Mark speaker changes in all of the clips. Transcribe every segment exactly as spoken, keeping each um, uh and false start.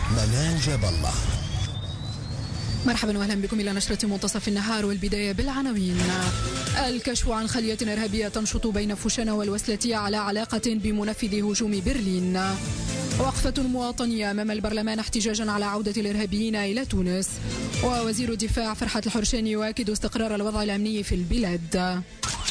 Speaker 1: منال جاب الله.
Speaker 2: مرحبا واهلا بكم الى نشرة منتصف النهار، والبداية بالعناوين. الكشف عن خلية إرهابية تنشط بين فوشان والوسلاتية على علاقة بمنفذ هجوم برلين. وقفة مواطنية أمام البرلمان احتجاجا على عودة الإرهابيين إلى تونس. ووزير الدفاع فرحات الحرشاني يؤكد استقرار الوضع الأمني في البلاد.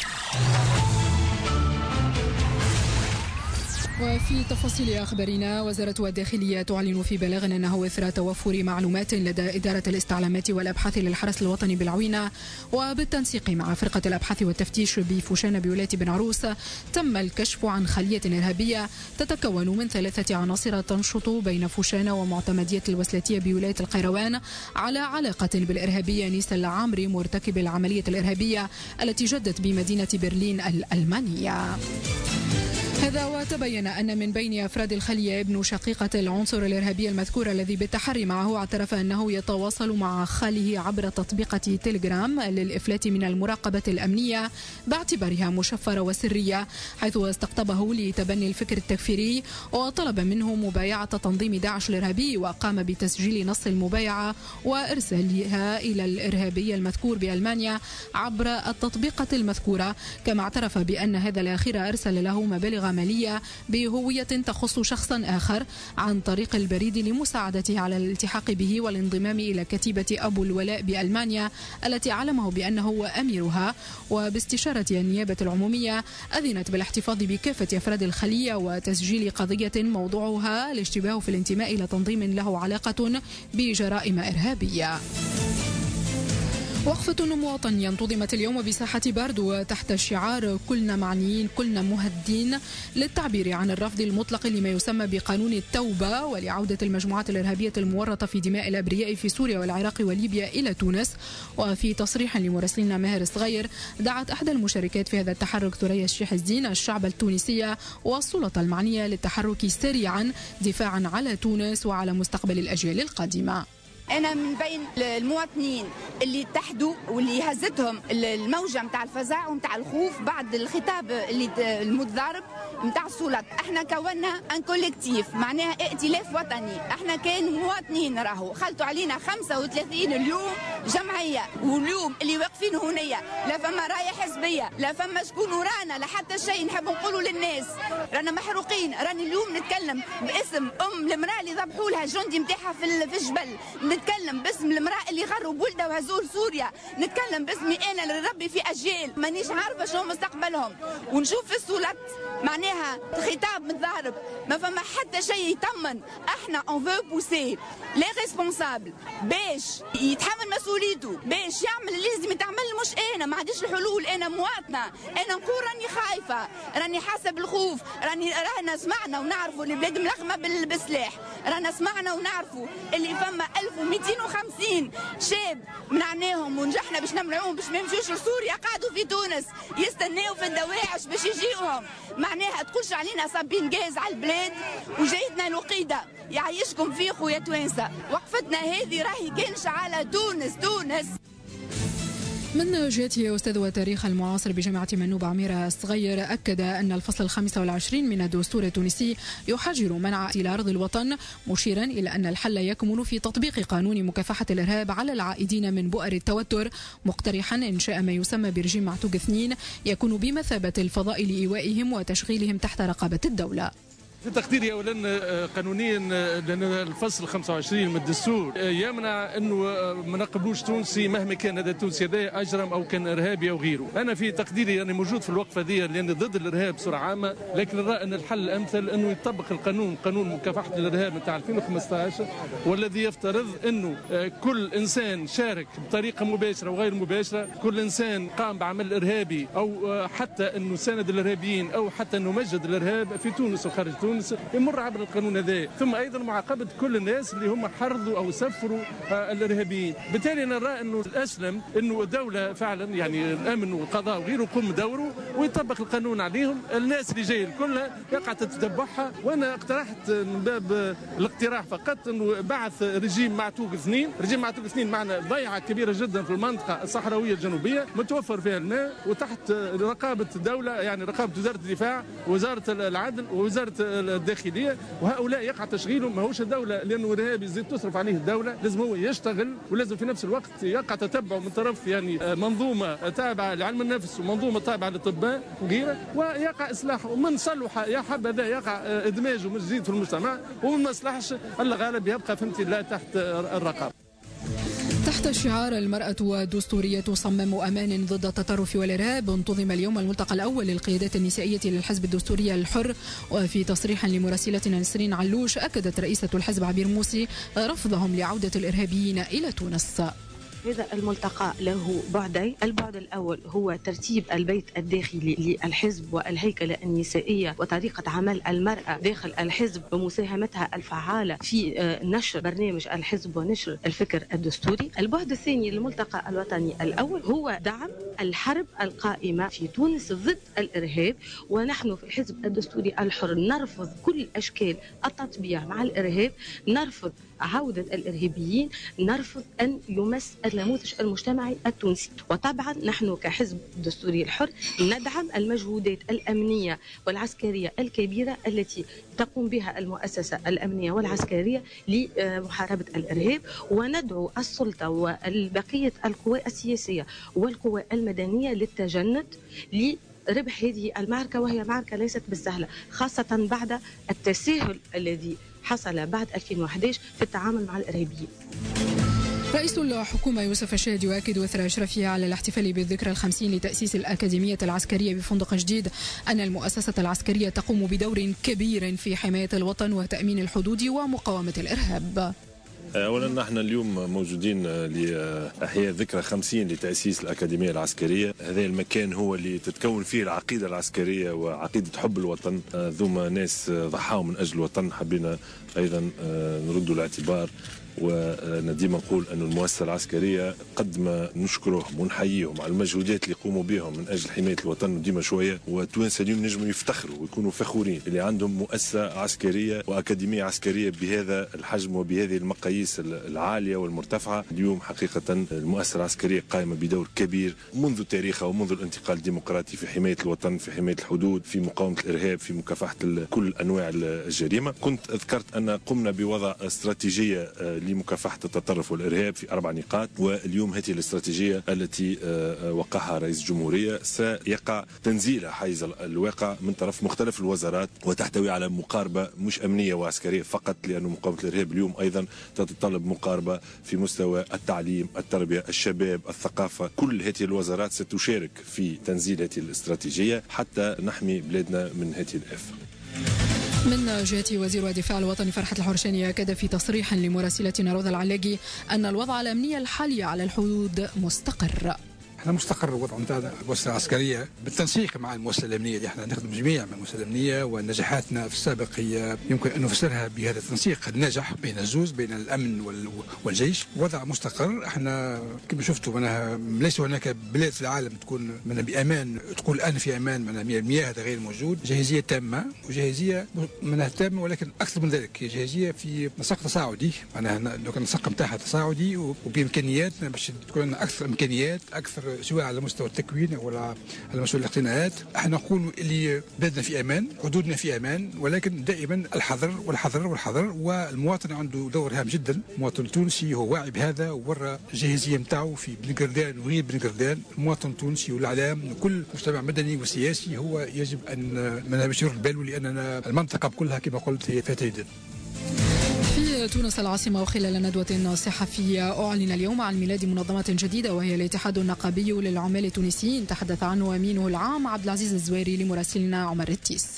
Speaker 2: وفي تفاصيل أخبارنا، وزارة الداخلية تعلن في بلاغ أنه إثر توفر معلومات لدى إدارة الاستعلامات والأبحاث للحرس الوطني بالعوينة وبالتنسيق مع فرقة الأبحاث والتفتيش بفوشان بولاية بن عروس، تم الكشف عن خلية إرهابية تتكون من ثلاثة عناصر تنشط بين فوشان ومعتمدية الوسلاتية بولاية القيروان على علاقة بالإرهابي نيس العامري مرتكب العملية الإرهابية التي جدت بمدينة برلين الألمانية. هذا وتبين أن من بين أفراد الخلية ابن شقيقة العنصر الإرهابي المذكور الذي بالتحري معه اعترف أنه يتواصل مع خاله عبر تطبيق تيليجرام للإفلات من المراقبة الأمنية باعتبارها مشفرة وسرية، حيث استقطبه لتبني الفكر التكفيري وطلب منه مبايعة تنظيم داعش الإرهابي، وقام بتسجيل نص المبايعة وإرسالها إلى الإرهابي المذكور بألمانيا عبر التطبيقات المذكورة. كما اعترف بأن هذا الأخير أرسل له مبالغ عملية بهوية تخص شخصا آخر عن طريق البريد لمساعدته على الالتحاق به والانضمام إلى كتيبة أبو الولاء بألمانيا التي علمه بأنه هو أميرها. وباستشارة النيابة العمومية أذنت بالاحتفاظ بكافة أفراد الخلية وتسجيل قضية موضوعها الاشتباه في الانتماء إلى تنظيم له علاقة بجرائم إرهابية. وقفة مواطنية انتظمت اليوم بساحة باردو تحت شعار كلنا معنيين كلنا مهدين، للتعبير عن الرفض المطلق لما يسمى بقانون التوبة ولعودة المجموعات الإرهابية المورطة في دماء الأبرياء في سوريا والعراق وليبيا إلى تونس. وفي تصريح لمراسلنا ماهر الصغير، دعت أحد المشاركات في هذا التحرك ثريا الشيخ الدين الشعب التونسي والسلطة المعنية للتحرك سريعا دفاعا على تونس وعلى مستقبل الأجيال القادمة.
Speaker 3: أنا من بين المواطنين اللي اتحدوا واللي هزتهم الموجة متاع الفزع ومتاع الخوف بعد الخطاب اللي المتضارب متاع السلطة. احنا كونا ان كوليكتيف، معناها ائتلاف وطني. احنا كان مواطنين راهو خلطوا علينا خمسة وثلاثين اليوم جمعية، واليوم اللي واقفين هنية لا فما راية حزبية لا فما شكون ورانا لا حتى شيء. نحب نقولوا للناس رانا محروقين. راني اليوم نتكلم باسم ام المرأة اللي ذبحوا لها جندي متاعها في في الجبل، نتكلم باسم المرأة اللي غروا بولدها وهزوا لسوريا، نتكلم باسمي انا اللي ربي في اجيال مانيش عارفه شنو مستقبلهم. ونشوف في السلطة معناها خطاب متضارب، ما فما حتى شيء يطمن. احنا اون فو بوسي لي ريسبونسابل باش يتحمل مسؤوليته، باش يعمل اللي لازم يتعمل. مش انا ما عنديش الحلول، انا مواطنه، انا نقول راني خايفه، راني حاسه بالخوف، راني رانا سمعنا ونعرفوا اللي بلاد ملغمه بالسلاح، رانا سمعنا ونعرفوا اللي فما ألف ومئتين وخمسين شاب منعناهم ونجحنا باش نمنعوهم باش ما يمشوش لسوريا، قعدوا في تونس يستناو في الدواعش باش يجيوهم. معناها تقولش علينا صابين جاز على البلاد وجايتنا الوقيده. يعيشكم في خويا توانسه، وقفتنا هذه راهي كانش على تونس. تونس
Speaker 2: من جهته أستاذ وتاريخ المعاصر بجامعة منوب عميرة الصغير أكد أن الفصل الخامس والعشرين من الدستور التونسي يحجر منع إلى أرض الوطن، مشيرا إلى أن الحل يكمن في تطبيق قانون مكافحة الإرهاب على العائدين من بؤر التوتر، مقترحا إنشاء ما يسمى برجيم معتوق اثنين يكون بمثابة الفضاء لإيوائهم وتشغيلهم تحت رقابة الدولة.
Speaker 4: في تقديري اولا قانونيا لان الفصل خمسة وعشرين من الدستور يمنع انه ما نقبلوش تونسي مهما كان هذا التونسي هذا اجرم او كان ارهابي او غيره. انا في تقديري يعني موجود في الوقفه دي لان ضد الارهاب بصوره عامه، لكن نرى ان الحل الامثل انه يطبق القانون قانون مكافحه الارهاب نتاع ألفين وخمسة عشر، والذي يفترض انه كل انسان شارك بطريقه مباشره وغير مباشره، كل انسان قام بعمل ارهابي او حتى انه ساند الارهابيين او حتى انه مجد الارهاب في تونس وخارج تونس يمر عبر القانون هذا. ثم ايضا معاقبه كل الناس اللي هم حرضوا او سفروا الارهابيين. بالتالي نرى انه الاسلم انه الدوله فعلا يعني الامن والقضاء وغيره يقوم بدوره، ويطبق القانون عليهم. الناس اللي جايه كلها يقع تتبعها. وانا اقترحت من باب الاقتراح فقط انه بعث رجيم معتوق اثنين، رجيم معتوق اثنين معنا ضيعه كبيره جدا في المنطقه الصحراويه الجنوبيه متوفر فيها الماء وتحت رقابه الدوله، يعني رقابه وزاره الدفاع ووزاره العدل ووزاره الداخليه، وهؤلاء يقع تشغيلهم. ماهوش الدوله لانه ارهابي يزيد تصرف عليه الدوله، لازم هو يشتغل ولازم في نفس الوقت يقع تتبعه من طرف يعني منظومه تابعه لعلم النفس ومنظومه تابعه للاطباء وغيره، ويقع اصلاحه. ومن صلح يا حبذا يقع ادماجه من جديد في المجتمع، ومن ما صلحش الغالب يبقى فهمتي لا تحت الرقابه.
Speaker 2: تحت شعار المرأة والدستورية صمام أمان ضد التطرف والإرهاب، انتظم اليوم الملتقى الأول للقيادات النسائية للحزب الدستوري الحر. وفي تصريح لمراسلتنا نسرين علوش أكدت رئيسة الحزب عبير موسي رفضهم لعودة الإرهابيين إلى تونس.
Speaker 1: هذا الملتقى له بعدين، البعد الأول هو ترتيب البيت الداخلي للحزب والهيكلة النسائية وطريقة عمل المرأة داخل الحزب ومساهمتها الفعالة في نشر برنامج الحزب ونشر الفكر الدستوري. البعد الثاني للملتقى الوطني الأول هو دعم الحرب القائمة في تونس ضد الإرهاب، ونحن في الحزب الدستوري الحر نرفض كل أشكال التطبيع مع الإرهاب، نرفض عودة الإرهابيين، نرفض أن يمس النموذج المجتمعي التونسي. وطبعا نحن كحزب دستوري الحر ندعم المجهودات الأمنية والعسكرية الكبيرة التي تقوم بها المؤسسة الأمنية والعسكرية لمحاربة الإرهاب، وندعو السلطة والبقية القوى السياسية والقوى المدنية للتجند لربح هذه المعركة، وهي معركة ليست بالسهلة، خاصة بعد التساهل الذي حصل بعد ألفين وأحد عشر في التعامل مع الإرهابيين.
Speaker 2: رئيس الحكومة يوسف الشاهد يؤكد إثر إشرافه على الاحتفال بالذكرى الخمسين لتأسيس الأكاديمية العسكرية بفندق جديد أن المؤسسة العسكرية تقوم بدور كبير في حماية الوطن وتأمين الحدود ومقاومة الإرهاب.
Speaker 5: أولا نحن اليوم موجودين لإحياء ذكرى خمسين لتأسيس الأكاديمية العسكرية. هذا المكان هو اللي تتكون فيه العقيدة العسكرية وعقيدة حب الوطن. ذوما ناس ضحاوا من أجل الوطن، حبينا أيضا نردوا الاعتبار ونديما نقول أن المؤسسة العسكرية قد ما نشكرهم ونحييهم على المجهودات اللي يقوموا بهم من أجل حماية الوطن وديما شوية، والتوانسة اليوم نجموا يفتخروا ويكونوا فخورين اللي عندهم مؤسسة عسكرية وأكاديمية عسكرية بهذا الحجم وبهذه المقاييس العالية والمرتفعة. اليوم حقيقة المؤسسة العسكرية قائمة بدور كبير منذ تاريخها ومنذ الانتقال الديمقراطي في حماية الوطن، في حماية الحدود، في مقاومة الإرهاب، في مكافحة كل أنواع الجريمة. كنت أذكرت أن قمنا بوضع استراتيجية لمكافحة التطرف والإرهاب في أربع نقاط، واليوم هذه الاستراتيجية التي وقعها رئيس الجمهورية سيقع تنزيلها حيز الواقع من طرف مختلف الوزارات، وتحتوي على مقاربة مش أمنية وعسكرية فقط، لأن مقاومة الإرهاب اليوم أيضا تتطلب مقاربة في مستوى التعليم، التربية، الشباب، الثقافة. كل هذه الوزارات ستشارك في تنزيل هذه الاستراتيجية حتى نحمي بلادنا من هذه الآفة.
Speaker 2: من جهة وزير الدفاع الوطني فرحة الحرشاني أكد في تصريح لمراسلتنا روضة العلاقي أن الوضع الأمني الحالي على الحدود مستقر.
Speaker 6: احنا مستقر الوضع نتاعنا المؤسسه العسكريه بالتنسيق مع المؤسسه الامنيه اللي احنا نخدم جميع مع المؤسسه الامنيه، ونجاحاتنا في السابق هي يمكن ان نفسرها بهذا التنسيق الناجح بين الزوز، بين الامن والجيش. وضع مستقر. احنا كما شفتوا معناها ليس هناك بلاد في العالم تكون من بامان تقول الان في امان معناها مية بالمية، هذا غير موجود. جاهزيه تامه وجاهزيه معناها تامه، ولكن اكثر من ذلك هي جاهزيه في نسق تصاعدي، معناها لو كان النسق نتاعها تصاعدي وبامكانياتنا باش تكون لنا اكثر امكانيات، اكثر سواء على مستوى التكوين او على مستوى الاقتناءات. احنا نقول اللي بلادنا في امان، حدودنا في امان، ولكن دائما الحذر والحذر والحذر، والمواطن عنده دور هام جدا. المواطن التونسي هو واعي بهذا وورى الجاهزيه نتاعو في بن قردان وغير بن قردان. المواطن التونسي والاعلام وكل مجتمع مدني وسياسي هو يجب ان ما يشير باله، لاننا المنطقه كلها كما قلت هي فيها تهديد.
Speaker 2: في تونس العاصمة وخلال ندوة صحفية أعلن اليوم عن ميلاد منظمة جديدة وهي الاتحاد النقابي للعمال التونسيين، تحدث عنه أمينه العام عبد العزيز الزويري لمراسلنا عمر التيس.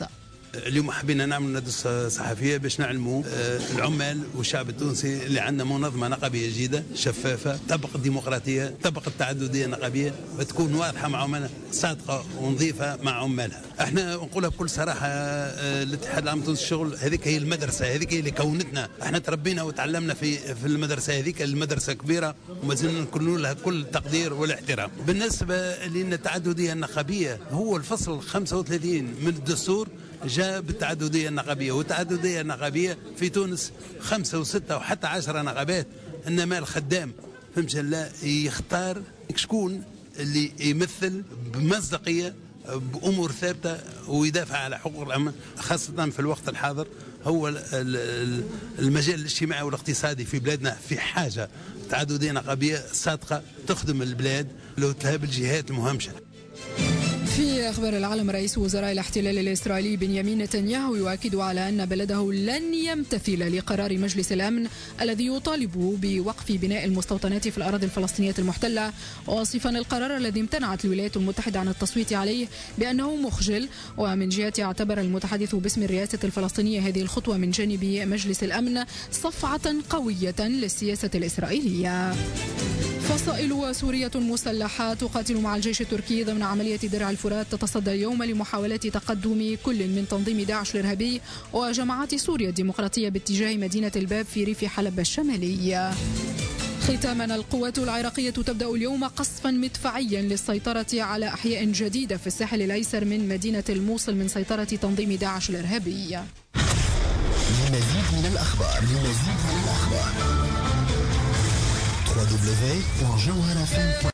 Speaker 7: اليوم حبينا نعمل ندوة صحفية باش نعلموا العمال والشعب التونسي اللي عندنا منظمة نقابية جيدة شفافة تطبق الديمقراطية تطبق التعددية النقابية وتكون واضحة مع عمالها صادقة ونظيفة مع عمالها. احنا نقولها بكل صراحة الاتحاد العام التونسي الشغل هذيك هي المدرسة، هذيك هي اللي كونتنا، احنا تربينا وتعلمنا في في المدرسة هذيك، المدرسة كبيرة وما زلنا نكون لها كل التقدير والاحترام. بالنسبة لأن التعددية النقابية هو الفصل خمسة وثلاثين من الدستور جاء بالتعددية النقابية، والتعددية النقابية في تونس خمسة وستة وحتى عشرة نقابات، إنما الخدام فهمت لا يختار شكون اللي يمثل بمصداقية بأمور ثابتة ويدافع على حقوق العمل، خاصة في الوقت الحاضر هو المجال الاجتماعي والاقتصادي في بلادنا في حاجة تعددية نقابية صادقة تخدم البلاد لو تهاب الجهات المهمشة.
Speaker 2: في أخبار العالم، رئيس وزراء الاحتلال الإسرائيلي بنيامين نتنياهو يؤكد على أن بلده لن يمتثل لقرار مجلس الأمن الذي يطالب بوقف بناء المستوطنات في الأراضي الفلسطينية المحتلة، واصفا القرار الذي امتنعت الولايات المتحدة عن التصويت عليه بأنه مخجل. ومن جهته اعتبر المتحدث باسم الرئاسة الفلسطينية هذه الخطوة من جانب مجلس الأمن صفعة قوية للسياسة الإسرائيلية. فصائل سورية مسلحة تقاتل مع الجيش التركي ضمن عملية درع الفرات تتصدى اليوم لمحاولات تقدم كل من تنظيم داعش الإرهابي وجماعات سوريا الديمقراطية باتجاه مدينة الباب في ريف حلب الشمالي. ختاما، القوات العراقية تبدأ اليوم قصفا مدفعيا للسيطرة على أحياء جديدة في الساحل الأيسر من مدينة الموصل من سيطرة تنظيم داعش الإرهابي.
Speaker 8: لمزيد من الأخبار لمزيد من الأخبار دبليو دبليو دبليو دوت جوهرة